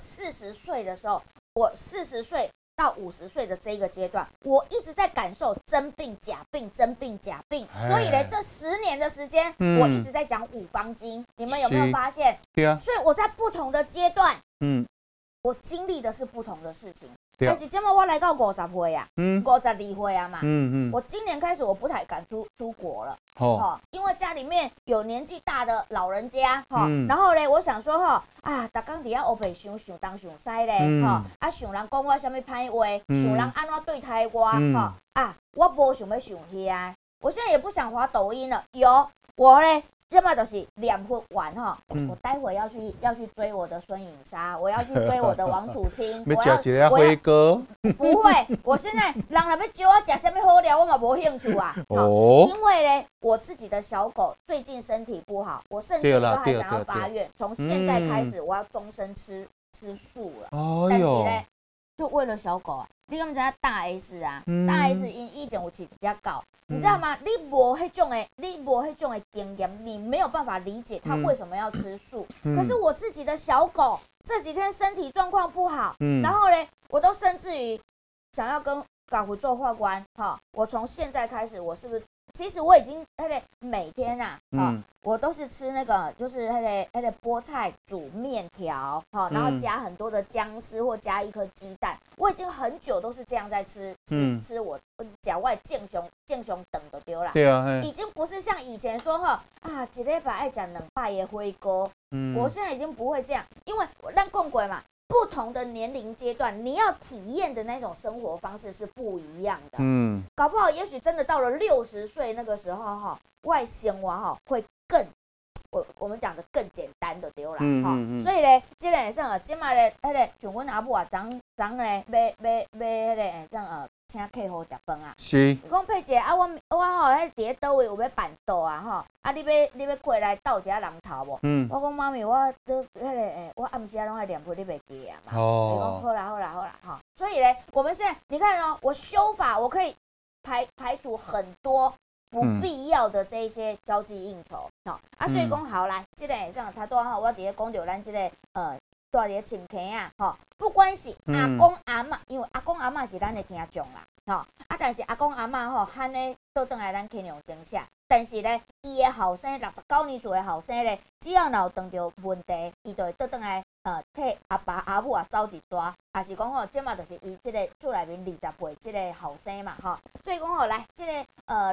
40岁的时候，我40岁到50岁的这一个阶段，我一直在感受真病假病，真病假病。所以呢，这10年的时间，我一直在讲五方经，你们有没有发现？ 对啊。 所以我在不同的阶段，我经历的是不同的事情。但是今嘛我来到50岁啊，52岁啊嘛，我今年开始我不太敢出国了，因为家里面有年纪大的老人家，然后呢，我想说啊，逐工伫遐黑白想东想西咧，啊，想人讲我什么歹话，想人安怎对待我，啊，我无想要想遐，我现在也不想滑抖音了，我呢。现在都是2分完我待会要去追我的孙颖莎，我要去追我的王楚钦， 要吃一个辉哥。 不会，我现在人若要叫我吃什么好料，我嘛无兴趣啊。因为呢，我自己的小狗最近身体不好，我甚至都还想要发愿，从现在开始我要终身吃素了。但是呢，就为了小狗啊。你敢知影大 S 啊？大 S 因以前有饲一只狗，你知道吗？你无迄种的经验，你没有办法理解它为什么要吃素。可是我自己的小狗这几天身体状况不好，然后呢，我都甚至于想要跟港湖做化关。我从现在开始，我是不是？其实我已经每天啊，我都是吃那个，就是菠菜煮面条，然后加很多的姜丝或加1颗鸡蛋。我已经很久都是这样在吃我脚外健雄等的丢啦。对啊，已经不是像以前说一礼拜爱吃2摆的火锅。我现在已经不会这样，因为咱讲过嘛。不同的年龄阶段，你要体验的那种生活方式是不一样的。搞不好也许真的到了60岁那个时候外生活会更，我们讲的更简单的对啦。所以呢，这个会算今麦咧，像阮阿母啊，昨咧要请客户食饭啊。是。伊讲佩姐啊，我伫咧倒位有要办桌啊啊你要过来斗一下人头无？我讲妈咪，我我暗时拢爱念佛，你袂记啊嘛？伊讲好啦所以呢，我们现在你看我修法，我可以排除很多不必要的这一些交际应酬所以讲好来，这个会算他多我伫咧讲到咱这个住伫亲戚啊，不管是阿公阿嬷，因为阿公阿嬷是咱的听众啦，但是阿公阿嬷喊咧倒转来咱肯定真下，但是咧，伊的后生69年厝的后生咧，只要有碰到问题，伊就会倒转来替阿爸阿母啊走一段，也是讲即嘛就是伊即个厝内面20岁即个后生嘛所以讲来即个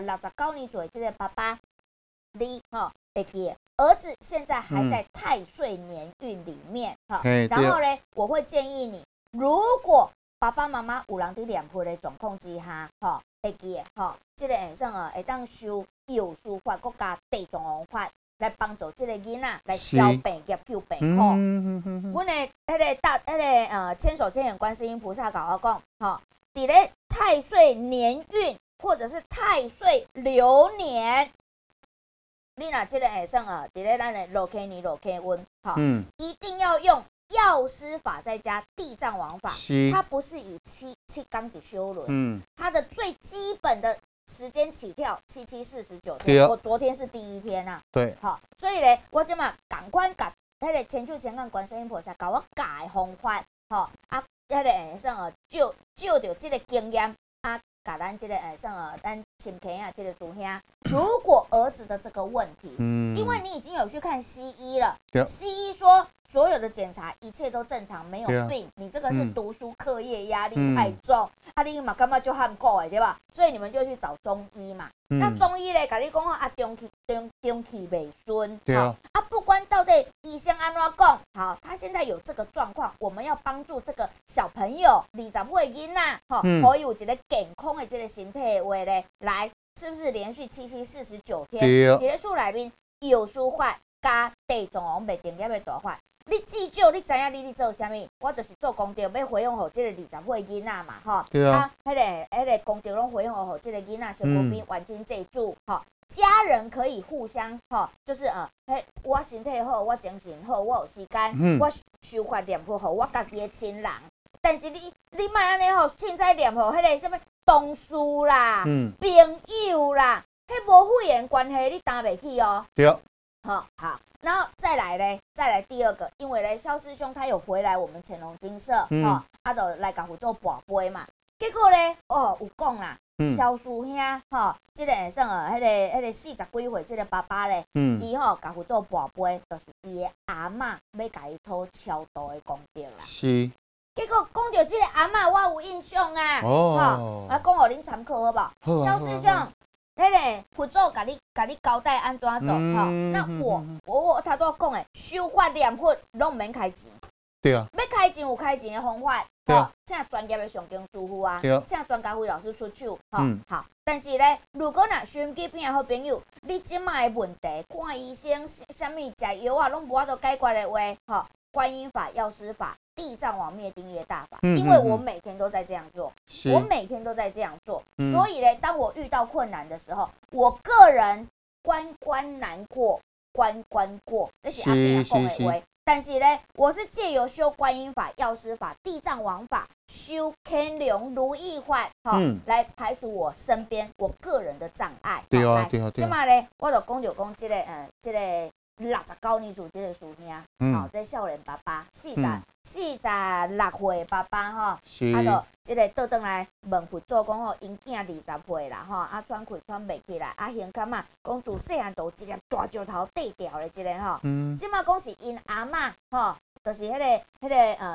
69年厝的即个爸爸，你会记。儿子现在还在太岁年运里面然后呢，我会建议你，如果爸爸妈妈有人伫念佛的状况之下，会记这个会算会当修药师法，佮加地藏王法来帮助这个囡仔来消病业、救病苦。阮的千手千眼观世音菩萨甲我讲，伫咧太岁年运或者是太岁流年。你若这个会算伫咧咱的落天年落天温，一定要用药师法再加地藏王法，它不是以七纲子修轮，它的最基本的时间起跳7749天，我昨天是第1天啊，对，所以咧，我即嘛赶快甲迄个千手千眼观世音菩萨甲我教的方法，迄个会算照着这个经验甲咱这个咱亲戚啊，这个叔兄，如果儿子的这个问题，因为你已经有去看西医了，西医说所有的检查一切都正常，没有病，你这个是读书课业压力太重，你嘛感觉就很够对吧？所以你们就去找中医嘛。那中医咧，甲你讲中气未顺，不管到底医生安怎讲，好，他现在有这个状况，我们要帮助这个小朋友20岁囡仔，可以有一个健康的这个身体的话咧，来，是不是连续7749天，伫咧厝内面药师法加地藏王袂定业的大法。你至少你知影你做啥物？我就是做功德，要回向予即个20岁囡仔嘛，吼。 对啊。 迄个功德拢回向予即个囡仔，身躯边完整济主，吼。家人可以互相，吼，就是我身体好，我精神好，我有时间，我修法念佛，互我家己的亲人。但是你莫安尼吼，凊彩念互迄个什么同事啦、朋友啦，迄无血缘关系，你担袂起哦。 对。 好，然后再来第二个，因为咧肖师兄他有回来我们乾隆精舍，就来甲佛做跋杯嘛。结果咧，有讲啦，肖师兄，即个会算迄个40几岁，即个爸爸咧，伊甲佛做跋杯，就是伊的阿嬷要甲伊讨超度的功德啦。 是。 结果讲到即个阿嬷，我有印象啊，我讲互恁参考好不好？肖师兄。迄个佛祖甲你交代安怎做吼？那我头拄讲诶，修法念佛拢毋免开钱。 对啊。 要开钱有开钱诶方法，请专业诶上经师傅啊，请专家慧老师出手，好。但是咧，如果若收音机边诶好朋友，你即摆诶问题，看医生，啥物食药啊，拢无法度解决诶话，观音法、药师法、地藏王灭定业大法，因为我每天都在这样做，我每天都在这样做，所以呢，当我遇到困难的时候，我个人关难过，关过，这是阿公讲的话。但是呢，我是借由修观音法、药师法、地藏王法、修乾隆如意法，来排除我身边我个人的障碍。 对啊。 即嘛呢，我就讲这个。69年次即个师兄，这少年爸爸，46岁爸爸吼，就即个倒转来问佛祖讲吼，因囝20岁啦吼，喘气喘袂起来，胸坎讲自细汉就一粒大石头缀掉的即个吼，即马讲是因阿嬷吼，就是迄个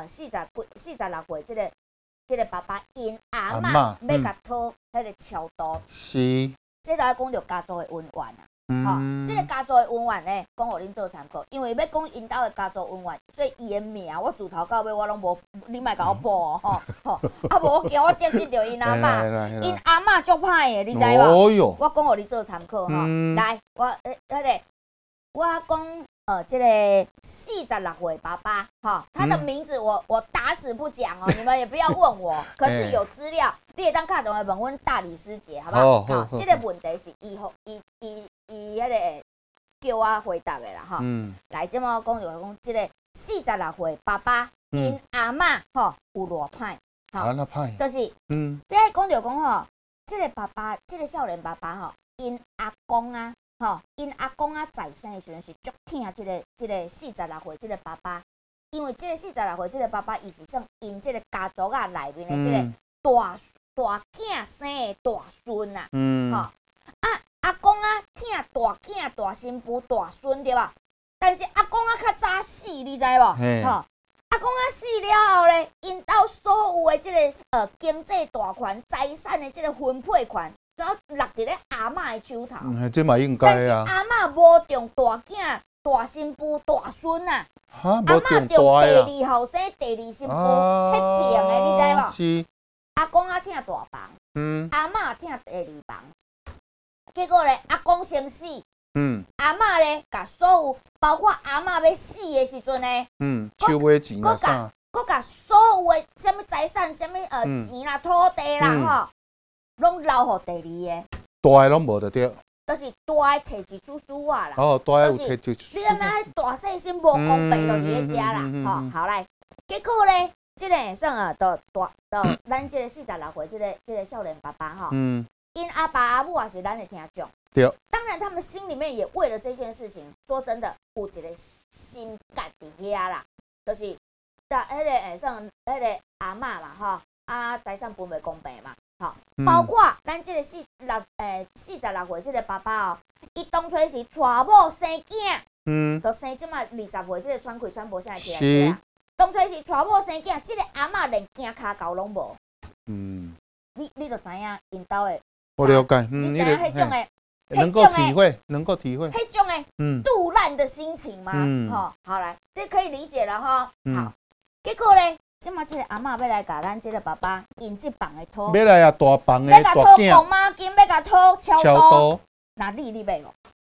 46岁即个爸爸因阿嬷要甲讨迄个超度， 是， 这就要讲到家族的恩怨啊。这个家族的恩怨呢，讲互恁做参考，因为要讲因兜的家族恩怨，所以伊的名我自头到尾我拢无，你莫甲我报哦，无我惊我得失着因阿嬷，因阿嬷足歹的，你知无？我讲互你做参考来，我讲这个46岁爸爸，他的名字我打死不讲哦，你们也不要问我，可是有资料，你会当敲电话问阮大理师姐，好不好？好，这个问题是伊迄个叫我回答的啦，来，这么讲就讲这个46岁爸爸因阿嬷有偌歹，就是，这讲就讲吼，这个爸爸，这个少年爸爸因阿公啊。因阿公在生的时阵是足疼这个46岁这个爸爸，因为这个46岁这个爸爸，伊是算因这个家族内面的这个大囝生的大孙啊，阿公疼大囝、大媳妇、大孙对吧？但是阿公较早死，你知无？阿公死了后咧，因兜所有的这个经济大权、财产的这个分配权。然后落伫咧阿嬷的手头， 这嘛应该啊。 但是阿嬷无重大囝、大媳妇、大孙啊，阿嬷重第二后生、第二媳妇，迄边的你知无？ 是。 阿公疼大房，阿嬷疼第二房。结果咧，阿公先死，阿嬷咧，甲所有包括阿嬷要死的时阵咧， 收尾钱啊啥， 佮甲所有的什么财产、什么钱啦、土地啦吼。拢留互第二个， 大个拢无得对， 就是大个摕一处厝啊啦。 大个有摕一处。 你安那大细心无公平，就伫咧遮啦。好来，结果咧，这个算到咱这个46岁这个少年爸爸因阿爸阿母也是咱的听众。 对。 当然，他们心里面也为了这件事情，说真的，有一个心结伫遐啦，就是，迄个算迄个阿嬷嘛财产分袂公平嘛。包括咱这个46岁这个爸爸伊当初是娶某生囝，就生即马20岁这个喘气喘无啥起来啊。当初是娶某生囝，这个阿嬷连囝骹高拢无。你就知影因兜的。 我了解， 你知影迄种的， 能够体会， 迄种的肚烂的心情吗？好来，这可以理解了哈。好，结果咧。即马即个阿嬷要来甲咱即个爸爸因即房的土， 要来啊大房的大囝，要甲讨公妈金，要甲讨超多，那你要无？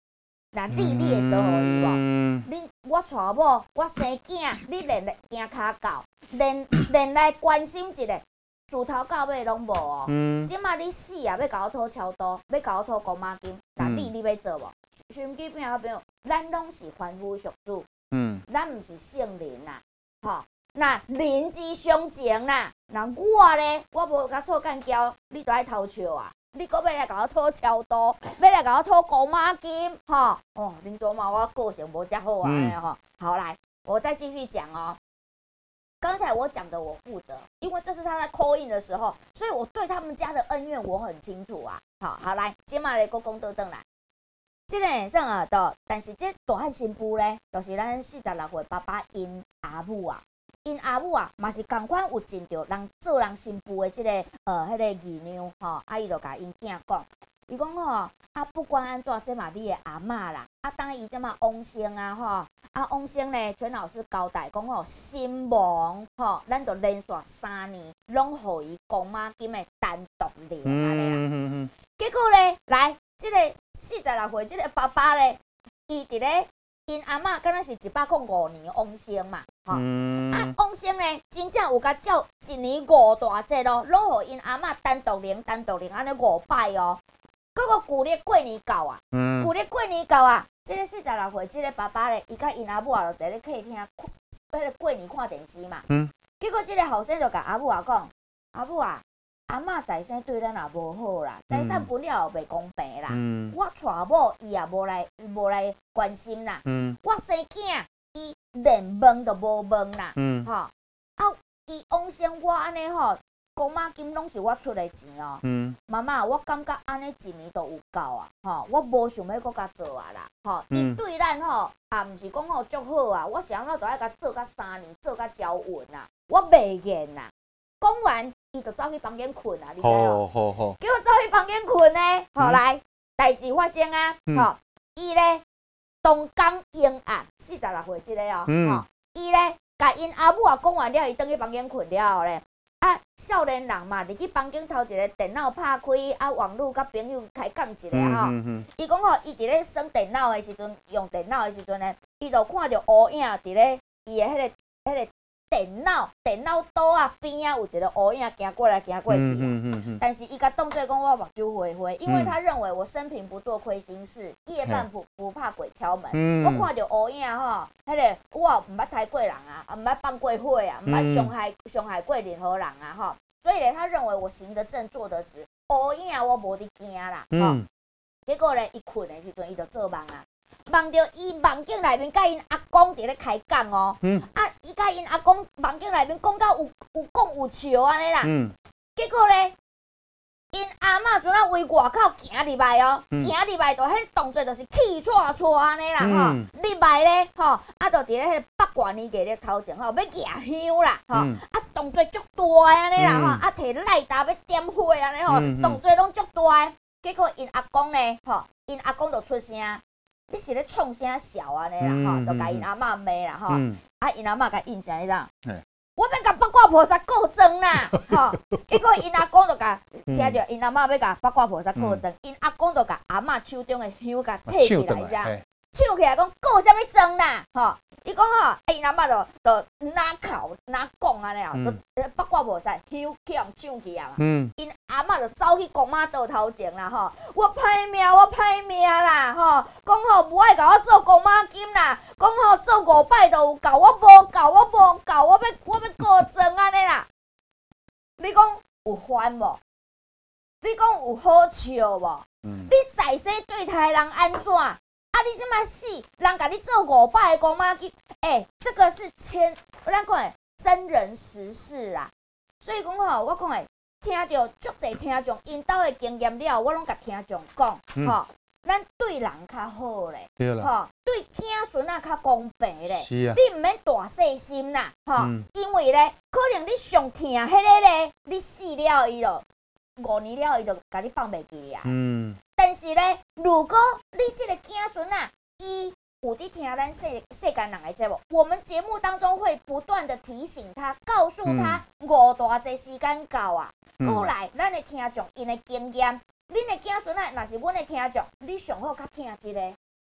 那你会做互伊无？你我娶某，我生囝，你连行骹到，连来关心一下，自头到尾拢无哦。即马你死啊，要甲我讨超多，要甲我讨公妈金，那你要做无？心机边好朋友，咱拢是凡夫俗子，咱毋是圣人呐，吼。那邻居相情啦，那我咧，我无甲错干交，你都爱偷笑啊！你搁要来甲我讨超多，要来甲我讨公妈金，吼哦，林卓嘛，我个性无遮好啊，吼。好来，我再继续讲哦。刚才我讲的我负责，因为这是他在 call in 的时候，所以我对他们家的恩怨我很清楚啊。好来，即马来讲倒转来。这个会算啊，但是这大汉新妇咧，就是咱46岁爸爸因阿母啊。因阿母啊，嘛是共款有尽到人做人新妇的这个迄个义娘吼，伊就甲因囝讲，伊讲吼，不管安怎，这嘛你的阿嬷啦，当伊这嘛往生啊吼，往生咧，全老师交代讲吼，身亡吼，咱就连续3年，拢互伊公妈金的单独领安尼啦。结果咧，来这个46岁这个爸爸咧，伊伫咧。因阿嬷敢若是105年往生嘛，吼，往生咧，真正有甲照1年5大节咯，拢互因阿嬷单独领安尼5摆哦。结果旧历过年到啊，这个46岁这个爸爸咧，伊甲因阿母啊就坐咧客厅，迄个过年看电视嘛。结果这个后生就甲阿母啊讲，阿母啊。阿嬷在生对咱也无好啦，财产分了也袂公平啦。我娶某伊也无来关心啦。我生囝伊连问都无问啦。伊往生我安尼吼，公妈金拢是我出的钱哦。妈妈，我感觉安尼1年都有够啊。我无想要搁甲做啊啦。伊对咱吼也毋是讲吼足好啊。我想要都爱甲做甲3年，做甲交运啊。我袂愿啦。讲完。伊就走去房间困啊，你知哦？好。叫我走去房间困呢，后来代志发生啊，伊咧东港阴暗，46岁这个哦，伊咧甲因阿母啊讲完了，伊转去房间困了后咧，少年人嘛，入去房间头一个电脑拍开，网络甲朋友开讲一下吼。伊讲吼，伊伫咧耍电脑的时阵，用电脑的时阵咧，伊就看到乌影伫咧伊的迄个。电脑桌啊边啊有一个乌影行过来行过去啊，但是伊甲当作讲我目睭灰灰，因为他认为我生平不做亏心事，夜半不怕鬼敲门。我看到乌影吼，迄个我毋捌杀过人啊，毋捌放过火啊，毋捌伤害过任何人啊吼，所以咧他认为我行得正坐得直，乌影我无伫惊啦吼。结果咧伊困的时阵，伊就做梦啊。梦到伊梦境内面甲因阿公伫咧开讲哦，伊甲因阿公梦境内面讲到有讲有笑安尼啦，结果咧，因阿嬷阵啊围外口行入来哦，行入来就迄动作就是气喘喘安尼啦吼，入来咧吼，就伫咧迄个八卦年纪咧头前吼，要举香啦吼，动作足大安尼啦吼，摕赖达要点火安尼吼，动作拢足大，结果因阿公咧吼，因阿公就出声。你是咧创啥笑安尼啦吼，就甲因阿嬷骂啦吼，因阿嬷甲应啥你知？我要甲八卦菩萨告状啦吼，结果因阿公就甲听着因阿嬷要甲八卦菩萨告状，因阿公就甲阿嬷手中的香甲摕起来，你知？唱起来讲告啥物状啦吼，伊讲吼，因阿嬷就拿讲安尼哦，就八卦菩萨香去用唱起啊，因阿嬷就走去公妈桌头前啦吼，我歹命啦吼，讲吼无爱甲我做公妈金啦，讲吼做5摆都有够，我无够，我要告状安尼啦，你讲有烦无？你讲有好笑无？你在世对待人安怎？你这么死，人甲你做5摆的公妈金，这个是咱讲真人实事啦。所以讲吼，我讲诶，听到足侪听众因兜的经验了，我拢甲听众讲，吼，咱对人较好咧，吼，对子孙啊较公平咧。是啊，你毋免大细心啦，吼，因为咧，可能你上疼迄个咧，你死了伊就5年了，伊就甲你放袂记啊。但是咧，如果你这个子孙啊，伊有伫听咱世间人的节目，我们节目当中会不断的提醒他，告诉他5大节时间到啊。过来，咱的听众因的经验，恁的子孙啊，若是阮的听众，你上好较听一个，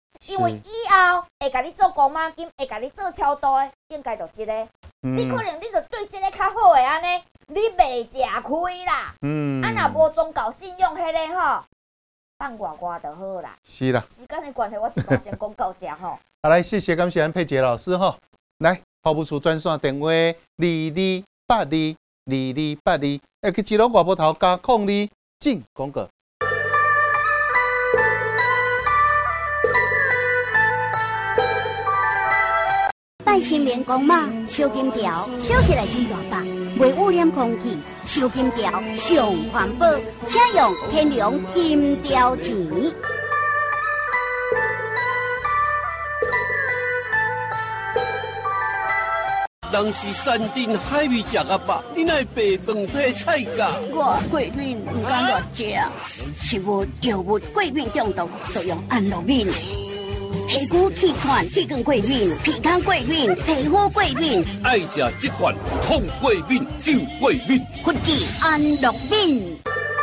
因为以后会甲你做公妈金，会甲你做超度的，应该就一个。你可能你就对这个较好的安尼，你袂吃亏啦。若无宗教信用迄个吼，放外挂就好啦。 是啦。 时间的关系，我一段先讲到这吼。 好，来，谢谢感谢咱佩杰老师吼。来，服务处专线电话22822282，会去一路外埔头加02进广告。 拜新年公妈烧金条，烧起来真大把，袂污染空气。烧金条上环保，请用天然金条钱。 人是山珍海味食啊饱，你奈白饭配菜价？ 我过敏唔敢乱食，食物药物过敏中毒，就用安乐敏。皮肤气喘、气管过敏、皮肤过敏、皮肤过敏， 爱食这款抗过敏、救过敏。 福记安乐敏。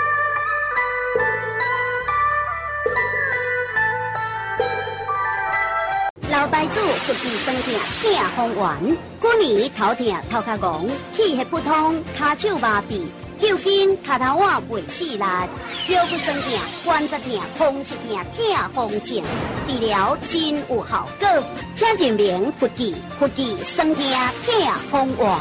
老牌子福记酸痛痛风丸，去年头痛头壳戆，气血不通，骹手麻痹。抽筋、脚头腕袂死力，腰骨酸痛、关节痛、风湿痛、痛风症，治疗真有效果。请认明福记酸痛痛风丸。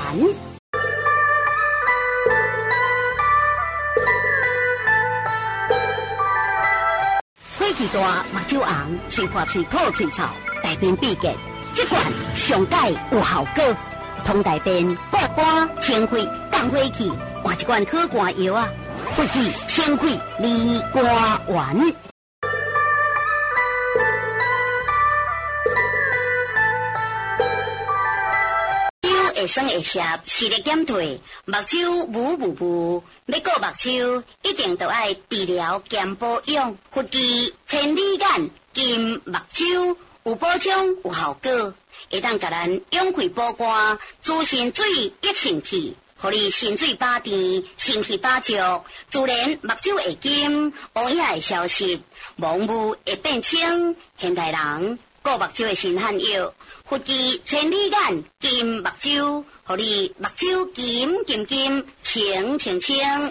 火气大，目睭红，嘴破嘴吐嘴臭，大便闭结，这款上解有效果，通大便、补肝、清肺、降火气。换一罐好肝药啊！福记清肺利肝丸。手会酸会涩，视力减退，目睭雾，要顾目睭，一定都爱治疗兼保养。福记千里眼金目睭有保养有效果，会当甲咱养肺保肝，滋肾水益肾气。互你心水饱甜，心气饱足，自然目睭会金，乌影会消失，盲目会变清。现代人顾目睭的新罕药，福记千里眼金目睭，互你目睭金，清。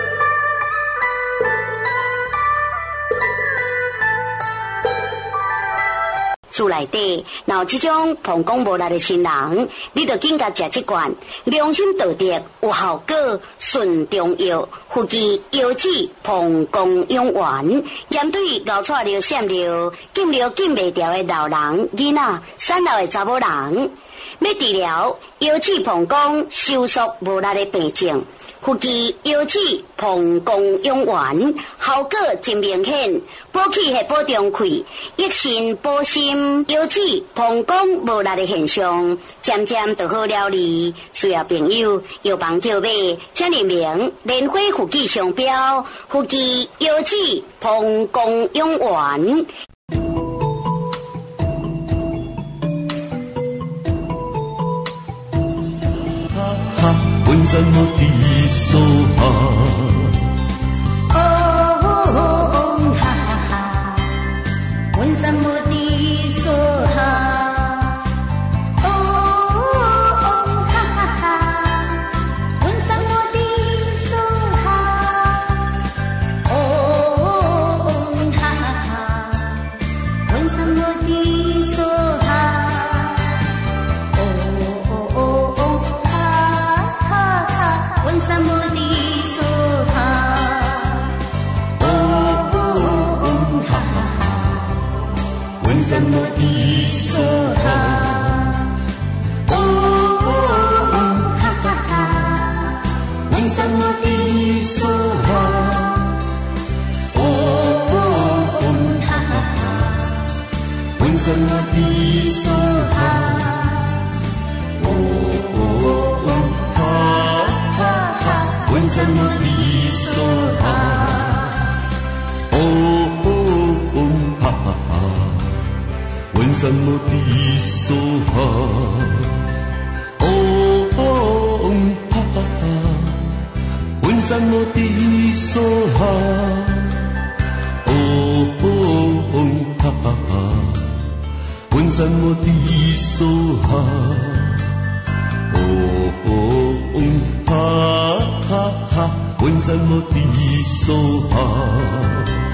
厝内底，若有这种膀胱无力的新人，你就紧甲食这罐，良心道德有效果，顺中药，福记腰子膀胱养丸，针对熬出尿、闪尿、禁袂掉的老人、囡仔、产后的查某人，要治疗腰子膀胱收缩无力的病症。福记腰子膀胱养丸效果真明显，补气血、保中气、益肾保心，腰子膀胱无力的现象渐渐就好了哩。需要朋友有帮叫买，请认明莲花福记商标，福记腰子膀胱养丸。 浑身无地所哈，哦哈哈哈，浑身无地所哈，哦哈哈哈，浑身无地所哈，哦哈哈哈，浑身无地所哈。浑身无地所哈，哦哈哈哈，浑身无地所哈，哦哈哈哈，浑身无地所哈，哦哈哈哈，浑身无地所哈。浑身无地所哈，哦哈哈哈，浑身无地所哈，哦哈哈哈，浑身无地所哈，哦哈哈哈。 山我的手哈，哦哈哈哈，文山我的手哈。